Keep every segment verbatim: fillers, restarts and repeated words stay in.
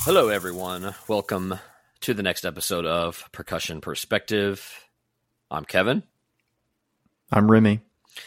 Hello, everyone. Welcome to the next episode of Percussion Perspective. I'm Kevin. I'm Remy.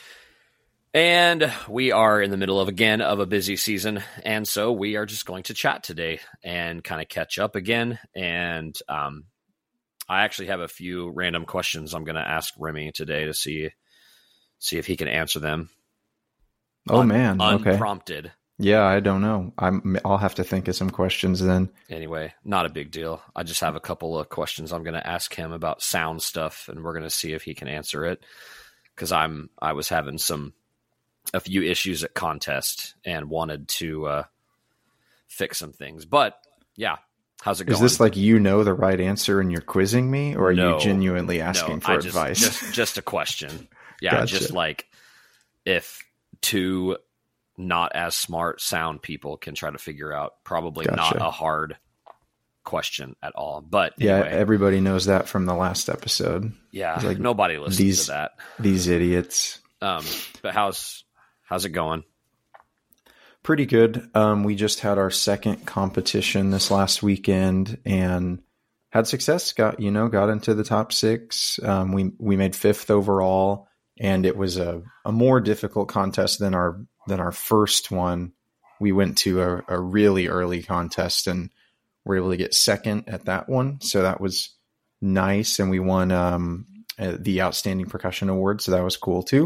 And we are in the middle of, again, of a busy season. And so we are just going to chat today and kind of catch up again. And um, I actually have a few random questions I'm going to ask Remy today to see, see if he can answer them. Oh, Un- man. Okay. Unprompted. Yeah, I don't know. I'm, I'll have to think of some questions then. Anyway, not a big deal. I just have a couple of questions I'm going to ask him about sound stuff, and we're going to see if he can answer it. Because I'm, I was having some, a few issues at contest and wanted to uh, fix some things. But yeah, how's it going? Is this like you know the right answer and you're quizzing me, or are No. you genuinely asking no, for I just, advice? Just, just a question. Yeah, Gotcha. Just like if two not as smart sound people can try to figure out, probably Gotcha. not a hard question at all. But Yeah, anyway, everybody knows that from the last episode. yeah, It's like nobody listens these- to that. These idiots. Um, but how's how's it going? Pretty good. Um, we just had our second competition this last weekend and had success. Got you know got into the top six. Um, we we made fifth overall, and it was a, a more difficult contest than our than our first one. We went to a, a really early contest and were able to get second at that one. So that was nice, and we won um, uh, the Outstanding Percussion Award. So that was cool too.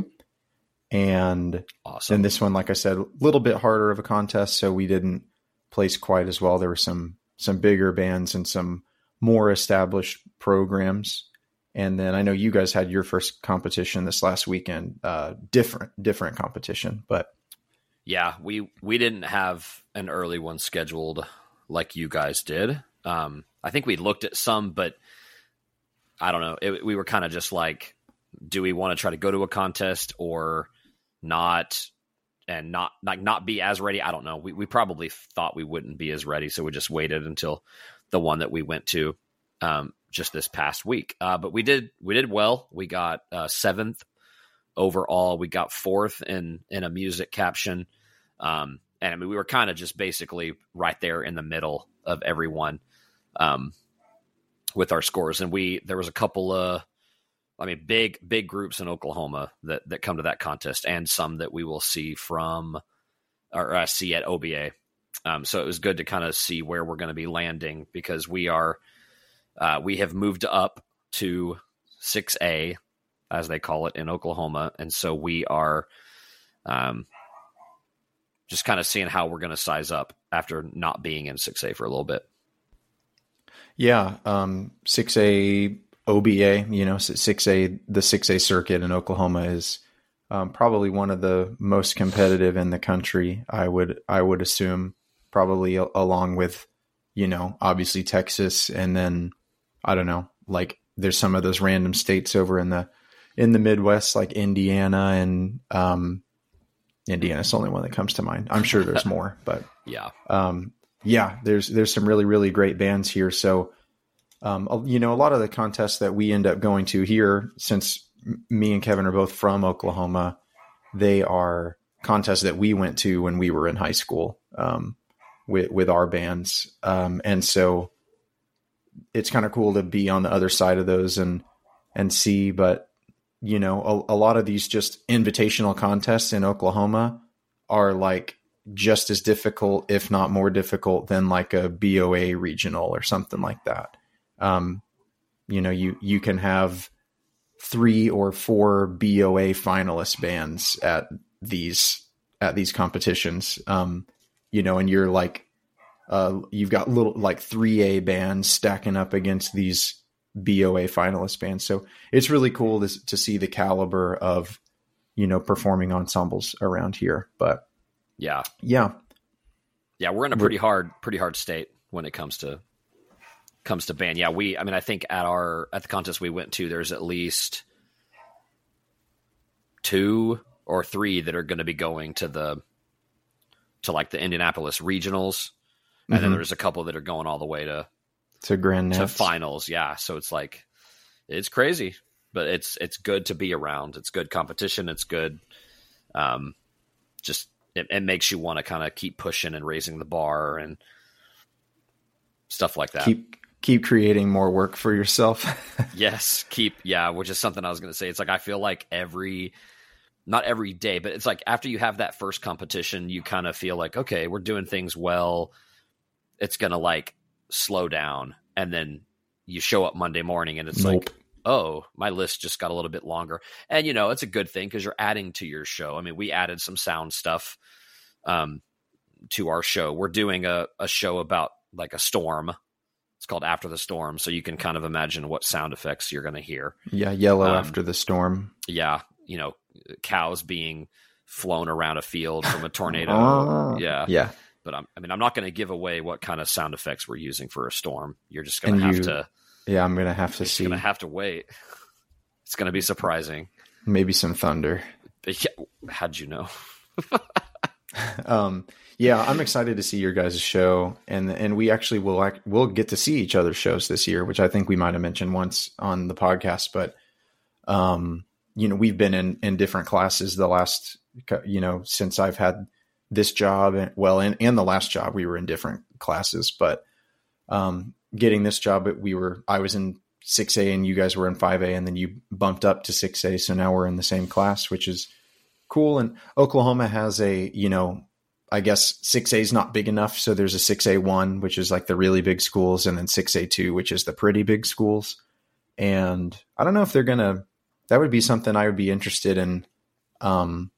And Awesome. then this one, like I said, a little bit harder of a contest, so we didn't place quite as well. There were some some bigger bands and some more established programs. And then I know you guys had your first competition this last weekend, uh, different different competition, but Yeah, we we didn't have an early one scheduled like you guys did. Um, I think we looked at some, but I don't know. It, we were kind of just like, do we want to try to go to a contest or not, and not like not be as ready? I don't know. We we probably thought we wouldn't be as ready, so we just waited until the one that we went to um, just this past week. Uh, but we did we did well. We got uh, seventh overall. We got fourth in in a music caption. Um, and I mean, we were kind of just basically right there in the middle of everyone um, with our scores. And we, there was a couple of, I mean, big, big groups in Oklahoma that, that come to that contest, and some that we will see from, or uh, see at O B A. Um, so it was good to kind of see where we're going to be landing, because we are, uh, we have moved up to six A, as they call it in Oklahoma. And so we are, um, just kind of seeing how we're going to size up after not being in six A for a little bit. yeah, um, six A O B A, you know, six A, the six A circuit in Oklahoma is um, probably one of the most competitive in the country. I would, I would assume, probably a- along with, you know, obviously Texas, and then I don't know, like there's some of those random states over in the in the Midwest, like Indiana, and um, Indiana's the only one that comes to mind. I'm sure there's more, but Yeah. um, yeah, there's there's some really really great bands here. So, um, you know, a lot of the contests that we end up going to here, since me and Kevin are both from Oklahoma, they are contests that we went to when we were in high school um, with with our bands, um, and so it's kind of cool to be on the other side of those and and see. But you know, a, a lot of these just invitational contests in Oklahoma are like just as difficult, if not more difficult, than like a B O A regional or something like that. Um, you know, you, you can have three or four B O A finalist bands at these, at these competitions. Um, you know, and you're like, uh, you've got little, like three A bands stacking up against these B O A finalist bands. So it's really cool to, to see the caliber of, you know, performing ensembles around here. But Yeah. yeah, Yeah. We're in a pretty hard, pretty hard state when it comes to, comes to band. Yeah. We, I mean, I think at our, at the contest we went to, there's at least two or three that are going to be going to the, to like the Indianapolis regionals. And mm-hmm. then there's a couple that are going all the way to, to Grand to Nets. finals. Yeah. So it's like, it's crazy, but it's, it's good to be around. It's good competition. It's good. Um, just, it, it makes you want to kind of keep pushing and raising the bar. And stuff like that. Keep keep creating more work for yourself. Yes, keep yeah, which is something I was going to say. It's like I feel like every, not every day, but it's like after you have that first competition, you kind of feel like, okay, we're doing things well. It's going to like slow down, and then you show up Monday morning, and it's Nope. like, oh, my list just got a little bit longer. And, you know, it's a good thing because you're adding to your show. I mean, we added some sound stuff um, to our show. We're doing a, a show about like a storm. It's called After the Storm. So you can kind of imagine what sound effects you're going to hear. Yeah. Yellow Um, after the storm. Yeah. You know, cows being flown around a field from a tornado. Ah. Yeah. Yeah. But I'm, I mean, I'm not going to give away what kind of sound effects we're using for a storm. You're just going And to have you- to, Yeah. I'm going to have to you're see going to have to wait. It's going to be surprising. maybe some thunder. But yeah, how'd you know? Um, yeah, I'm excited to see your guys' show, and and we actually will act, we'll get to see each other's shows this year, which I think we might have mentioned once on the podcast. But um, you know, we've been in in different classes the last, you know, since I've had this job, and well, and and the last job we were in different classes. But um, getting this job, we were I was in six A and you guys were in five A, and then you bumped up to six A, so now we're in the same class, which is cool. And Oklahoma has a, you know, I guess six A is not big enough. So there's a six A one, which is like the really big schools, and then six A two, which is the pretty big schools. And I don't know if they're going to, that would be something I would be interested in, um,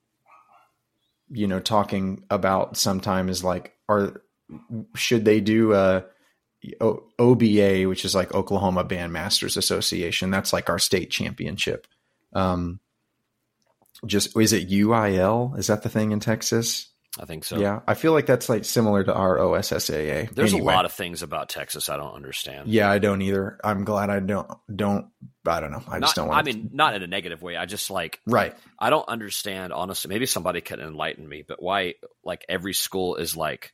you know, talking about sometime is like, are, should they do a o- O B A, which is like Oklahoma Bandmasters Association? That's like our state championship. Um, just, is it U I L? Is that the thing in Texas? I think so. Yeah. I feel like that's like similar to our O S S A A. There's Anyway. a lot of things about Texas I don't understand. Yeah, I don't either. I'm glad I don't, don't, I don't know. I just Not- don't want I mean, not in a negative way. I just like, right. I don't understand, honestly. Maybe somebody can enlighten me, but why, like, every school is like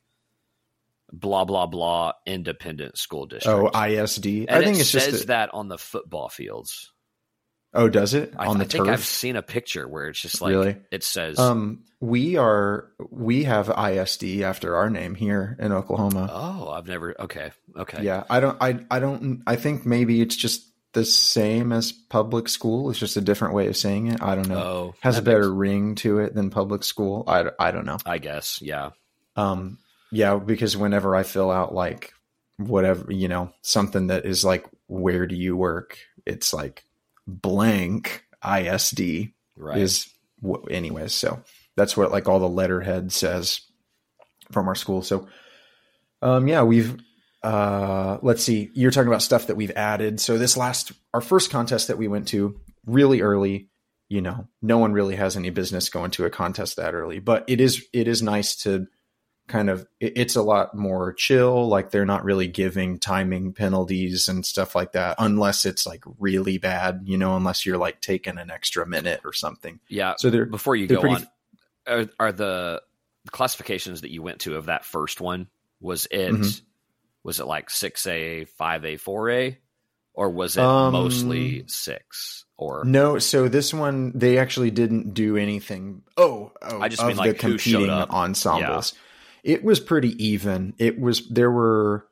blah, blah, blah, independent school district. Oh, I S D. and I think it it's says just, a, that on the football fields. oh, does it I, on the I think turf? I've seen a picture where it's just like, Really? it says, Um, we are, we have I S D after our name here in Oklahoma. oh, I've never, okay, okay. Yeah. I don't, I, I don't, I think maybe it's just the same as public school. It's just a different way of saying it. I don't know. Oh, Has a that better makes- ring to it than public school. I, I don't know. I guess, yeah. Um, yeah, because whenever I fill out like whatever, you know, something that is like, where do you work? It's like blank I S D Right. is w- anyways. So that's what like all the letterhead says from our school. So, um, yeah, we've, uh, let's see, you're talking about stuff that we've added. So this last, our first contest that we went to really early, you know, no one really has any business going to a contest that early, but it is, it is nice to kind of, it, it's a lot more chill. Like they're not really giving timing penalties and stuff like that, unless it's like really bad, you know, unless you're like taking an extra minute or something. Yeah. So they're, Before you they're go pretty- on, are, are the classifications that you went to of that first one, was it, Mhm. was it like six A, five A, four A, or was it Um, mostly six? Or No, so this one they actually didn't do anything. Oh, oh I just of mean, like, the who showed competing up. ensembles. It was pretty even. It was there were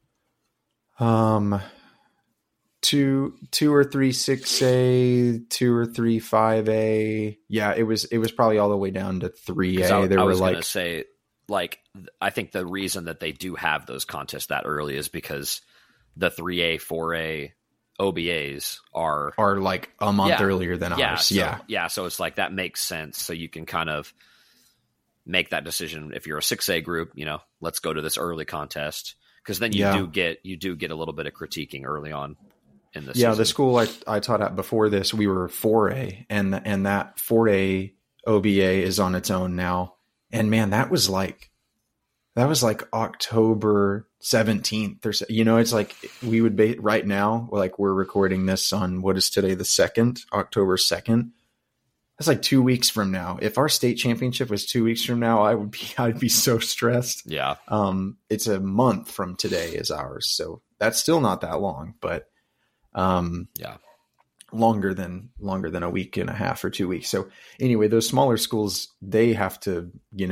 um two two or three six A, two or three five A. Yeah, it was it was probably all the way down to three 'cause A. I, There I were was like gonna say, like, I think the reason that they do have those contests that early is because the three A, four A O B As are are like a month Yeah. earlier than yeah, ours. so, yeah. yeah. So it's like that makes sense. So you can kind of make that decision if you're a six A group. You know, let's go to this early contest, because then you Yeah. do get you do get a little bit of critiquing early on in the Yeah, season. the school I, I taught at before this, we were four A, and and that four A O B A is on its own now. And man, that was like that was like October seventeenth or so. You know, it's like we would be right now, like we're recording this on what is today, the second, October second. That's like two weeks from now. If our state championship was two weeks from now, I would be I'd be so stressed. Yeah, Um, it's a month from today is ours, so that's still not that long, but um, yeah, longer than longer than a week and a half or two weeks. So anyway, those smaller schools, they have to, you know,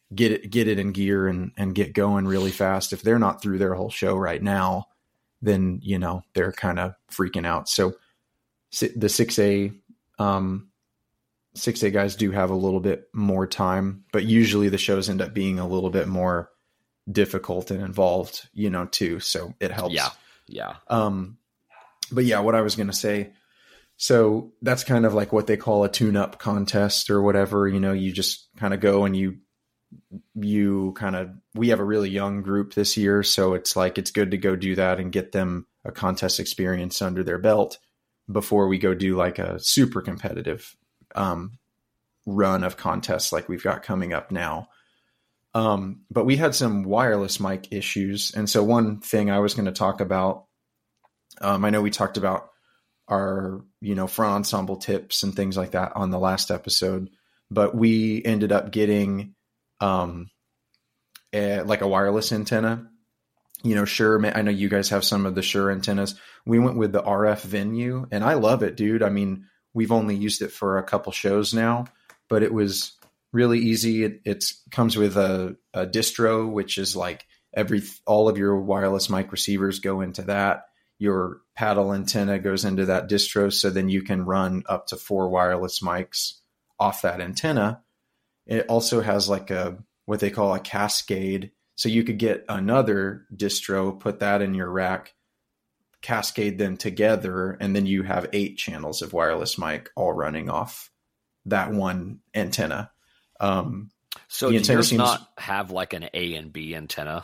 get it, get it in gear and, and get going really fast. If they're not through their whole show right now, then, you know, they're kind of freaking out. So the six A, um, six A guys do have a little bit more time, but usually the shows end up being a little bit more difficult and involved, you know, too. So it helps. Yeah. Yeah. Um, but yeah, what I was going to say, so that's kind of like what they call a tune-up contest or whatever. You know, you just kind of go and you, you kind of, we have a really young group this year. So it's like, it's good to go do that and get them a contest experience under their belt before we go do like a super competitive, um, run of contests like we've got coming up now. Um, but we had some wireless mic issues. And so one thing I was going to talk about, um, I know we talked about our, you know, front ensemble tips and things like that on the last episode, but we ended up getting, um, a, like a wireless antenna, you know, Shure. I know you guys have some of the Shure antennas. We went with the R F Venue and I love it, dude. I mean, we've only used it for a couple shows now, but it was really easy. It it's, comes with a, a distro, which is like every, all of your wireless mic receivers go into that. Your paddle antenna goes into that distro. So then you can run up to four wireless mics off that antenna. It also has like a, what they call a cascade. So you could get another distro, put that in your rack, cascade them together, and then you have eight channels of wireless mic all running off that one antenna. Um, so does yours seems, not have like an A and B antenna?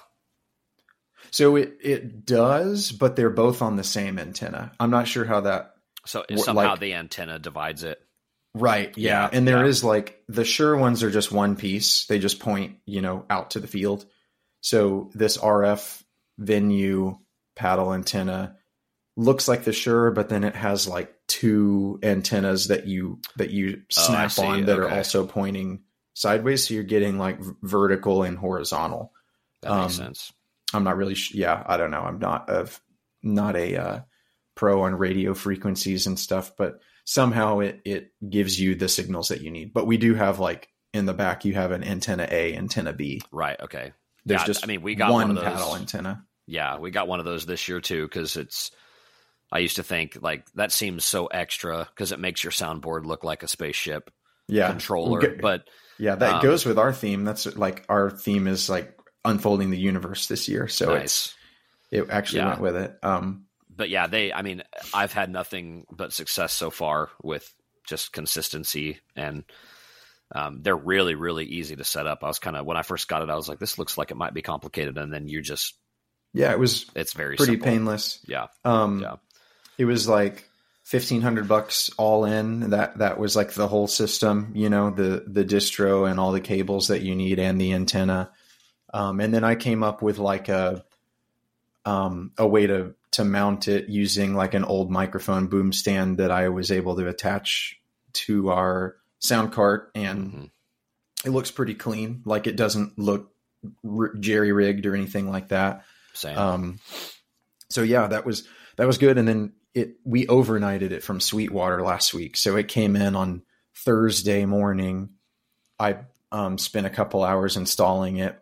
So it, it does, but they're both on the same antenna. I'm not sure how that. So somehow like, the antenna divides it. Right. Yeah. yeah and there yeah. is like the Shure ones are just one piece. They just point, you know, out to the field. So this R F Venue paddle antenna looks like the Shure, but then it has like two antennas that you, that you snap oh, on that okay. are also pointing sideways. So you're getting like vertical and horizontal. That um, makes sense. I'm not really, sh- yeah, I don't know. I'm not of not a uh, pro on radio frequencies and stuff, but somehow it, it gives you the signals that you need. But we do have like in the back, you have an antenna A, antenna B. Right. Okay. There's yeah, just I mean, we got one, one of those paddle antenna. Yeah, we got one of those this year too, because it's, I used to think like that seems so extra because it makes your soundboard look like a spaceship yeah. controller. We'll get, but yeah, that um, goes with our theme. That's like our theme is like unfolding the universe this year. So nice. it's, it actually yeah. went with it. Um, but yeah, they, I mean, I've had nothing but success so far with just consistency and um, they're really, really easy to set up. I was kind of, when I first got it, I was like, this looks like it might be complicated. And then you just, yeah, it was, it's very pretty simple. painless. Yeah. Um, yeah. It was like fifteen hundred bucks all in. That, that was like the whole system, you know, the, the distro and all the cables that you need and the antenna. Um, and then I came up with like a, um, a way to, to mount it using like an old microphone boom stand that I was able to attach to our sound cart. And mm-hmm. it looks pretty clean. Like it doesn't look r- jerry rigged or anything like that. Same. Um, so yeah, that was, that was good. And then it, we overnighted it from Sweetwater last week. So it came in on Thursday morning. I, um, spent a couple hours installing it.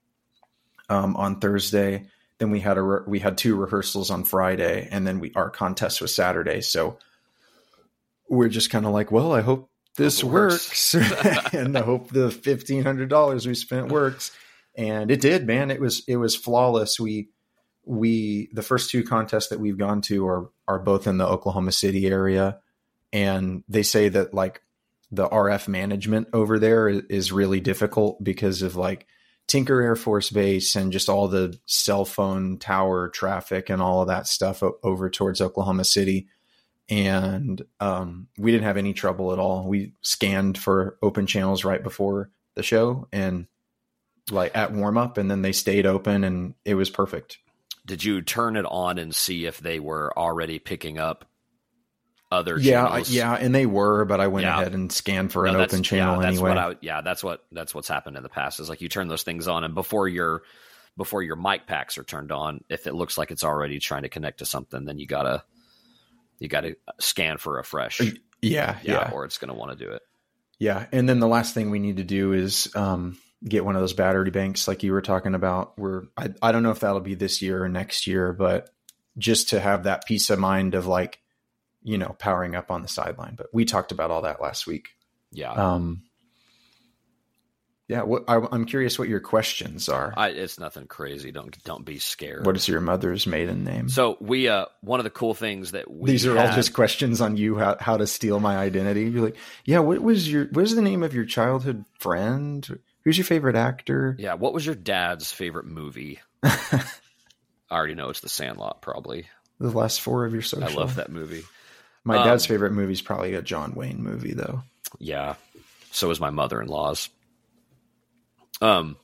Um, on Thursday, then we had a, re- we had two rehearsals on Friday and then we, our contest was Saturday. So we're just kind of like, well, I hope this hope works, works. And I hope the fifteen hundred dollars we spent works. And it did, man. It was, it was flawless. We, we, the first two contests that we've gone to are, are both in the Oklahoma City area. And they say that like the R F management over there is really difficult because of like Tinker Air Force Base and just all the cell phone tower traffic and all of that stuff over towards Oklahoma City. And um, we didn't have any trouble at all. We scanned for open channels right before the show and like at warm up, and then they stayed open and it was perfect. Did you turn it on and see if they were already picking up other yeah, channels? Yeah, and they were, but I went yeah. ahead and scanned for no, an open channel yeah, that's anyway. What I, yeah, that's what that's what's happened in the past. Is like you turn those things on, and before your before your mic packs are turned on, if it looks like it's already trying to connect to something, then you gotta you gotta scan for a fresh. Yeah, yeah, yeah. or it's gonna want to do it. Yeah, and then the last thing we need to do is um, get one of those battery banks like you were talking about. Where I, I don't know if that'll be this year or next year, but just to have that peace of mind of like, you know, powering up on the sideline. But we talked about all that last week. Yeah. Um, yeah. What, I, I'm curious what your questions are. I, it's nothing crazy. Don't don't be scared. What is your mother's maiden name? So we, uh, one of the cool things that we These are had, all just questions on you, how, how to steal my identity. You're like, yeah, what was your, what is the name of your childhood friend? Who's your favorite actor? Yeah. What was your dad's favorite movie? I already know it's The Sandlot, probably. The last four of your social. I love that movie. My um, dad's favorite movie is probably a John Wayne movie, though. Yeah. So is my mother-in-law's. Um,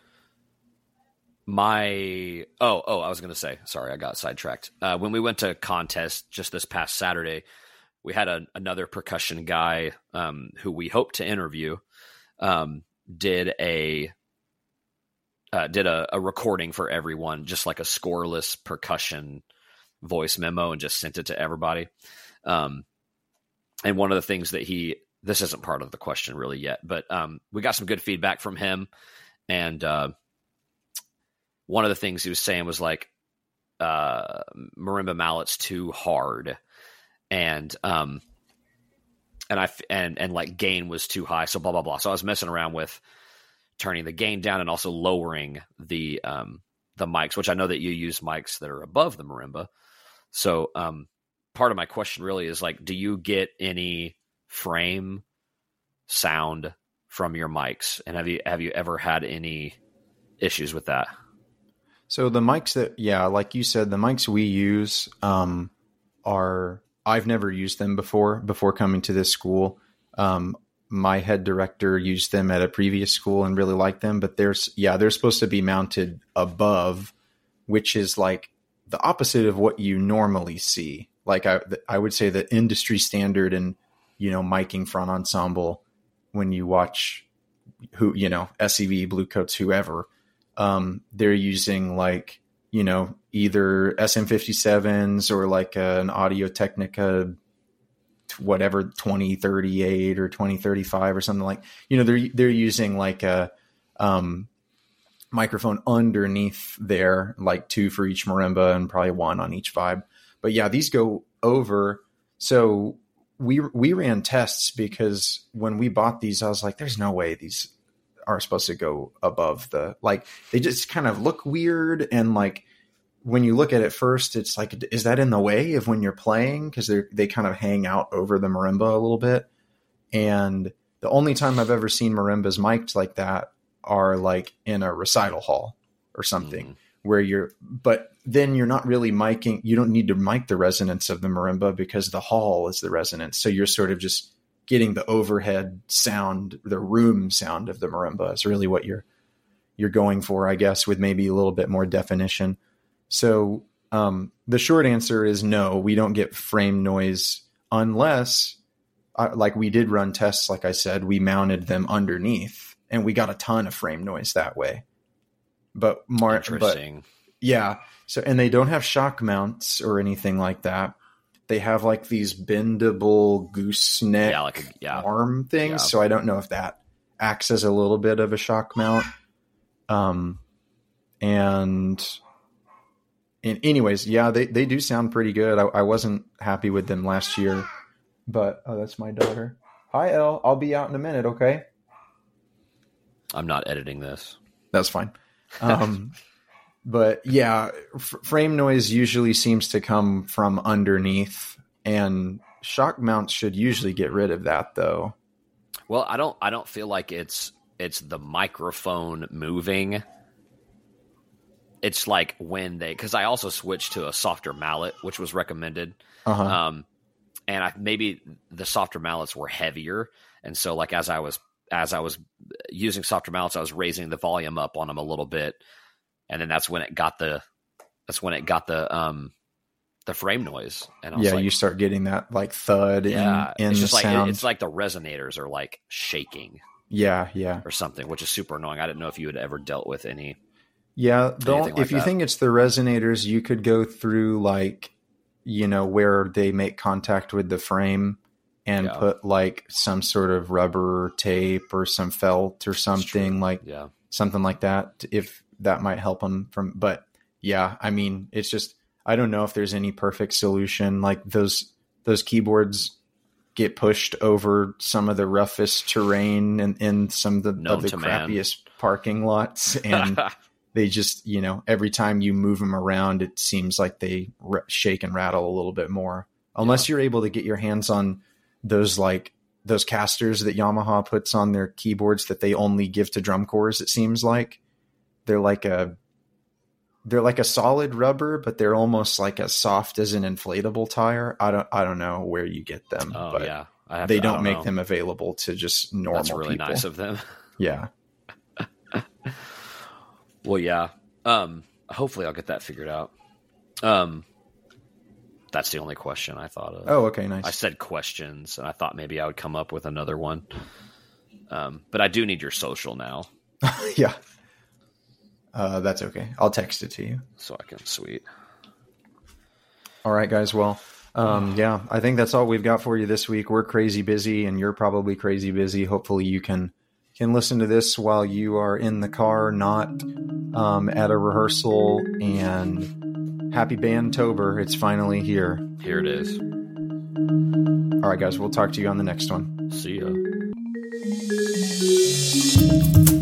my, oh, oh, I was going to say, sorry, I got sidetracked. Uh, when we went to contest just this past Saturday, we had a, another percussion guy, um, who we hope to interview, um, did a, uh, did a, a recording for everyone, just like a scoreless percussion voice memo, and just sent it to everybody. Um, and one of the things that he, this isn't part of the question really yet, but um, we got some good feedback from him. And uh, one of the things he was saying was like, uh, marimba mallet's too hard. And, um, and I, and, and like gain was too high. So blah, blah, blah. So I was messing around with turning the gain down and also lowering the, um, the mics, which I know that you use mics that are above the marimba. So um, part of my question really is like, do you get any frame sound from your mics, and have you have you ever had any issues with that? So the mics that, yeah, like you said, the mics we use um, are, I've never used them before, before coming to this school. Um, my head director used them at a previous school and really liked them, but there's, yeah, they're supposed to be mounted above, which is like the opposite of what you normally see. Like I, I would say the industry standard and, you know, miking front ensemble, when you watch who, you know, S E V, Blue Coats, whoever, um, they're using like, you know, either S M fifty-sevens or like a, an Audio Technica, whatever, twenty thirty-eight or twenty thirty-five or something, like, you know, they're, they're using like a, um, microphone underneath there, like two for each marimba and probably one on each vibe. But yeah, these go over. So we, we ran tests because when we bought these, I was like, there's no way these are supposed to go above the, like, they just kind of look weird. And like, when you look at it first, it's like, is that in the way of when you're playing? Cause they they kind of hang out over the marimba a little bit. And the only time I've ever seen marimbas mic'd like that are like in a recital hall or something, mm. where you're, but then you're not really miking. You don't need to mic the resonance of the marimba because the hall is the resonance. So you're sort of just getting the overhead sound, the room sound of the marimba is really what you're, you're going for, I guess, with maybe a little bit more definition. So um, the short answer is no, we don't get frame noise unless, uh, like we did run tests. Like I said, we mounted them underneath and we got a ton of frame noise that way. But Mar- Interesting. But, yeah. So, and they don't have shock mounts or anything like that. They have like these bendable gooseneck yeah, like a, yeah. arm things. Yeah. So I don't know if that acts as a little bit of a shock mount. Um, and, and anyways, yeah, they, they do sound pretty good. I, I wasn't happy with them last year, but oh, that's my daughter. Hi, Elle. I'll be out in a minute. Okay. I'm not editing this. That's fine. Um, but yeah, f- frame noise usually seems to come from underneath, and shock mounts should usually get rid of that though. Well, I don't, I don't feel like it's, it's the microphone moving. It's like when they, cause I also switched to a softer mallet, which was recommended. Uh-huh. Um, and I, maybe the softer mallets were heavier. And so like, as I was, as I was using softer mallets, I was raising the volume up on them a little bit. And then that's when it got the, that's when it got the, um, the frame noise. And I was yeah, like, you start getting that like thud yeah, in, in it's the just like, sound. it, it's like the resonators are like shaking. Yeah. Yeah. Or something, which is super annoying. I didn't know if you had ever dealt with any. Yeah. Don't, like if you that. think it's the resonators, you could go through like, you know, where they make contact with the frame and Yeah. put like some sort of rubber tape or some felt or something like Yeah. something like that, if that might help them from, but yeah, I mean, it's just, I don't know if there's any perfect solution. Like those, those keyboards get pushed over some of the roughest terrain and in some of the, Known of the to man. crappiest parking lots. And they just, you know, every time you move them around, it seems like they r- shake and rattle a little bit more, unless you're able to get your hands on those, like those casters that Yamaha puts on their keyboards that they only give to drum corps. It seems like they're like a, they're like a solid rubber, but they're almost like as soft as an inflatable tire. I don't, I don't know where you get them, Oh but yeah. I have they to, I don't, don't make know. them available to just normal That's really people. nice of them. Yeah. Well, yeah. Um, hopefully I'll get that figured out. Um, that's the only question I thought of. Oh, okay. Nice. I said questions, and I thought maybe I would come up with another one. Um, but I do need your social now, Yeah. Uh, that's okay. I'll text it to you. so I can. Sweet. All right, guys. Well, um, yeah, I think that's all we've got for you this week. We're crazy busy, and you're probably crazy busy. Hopefully, you can can listen to this while you are in the car, not um, at a rehearsal. And happy Bandtober! It's finally here. Here it is. All right, guys. We'll talk to you on the next one. See ya.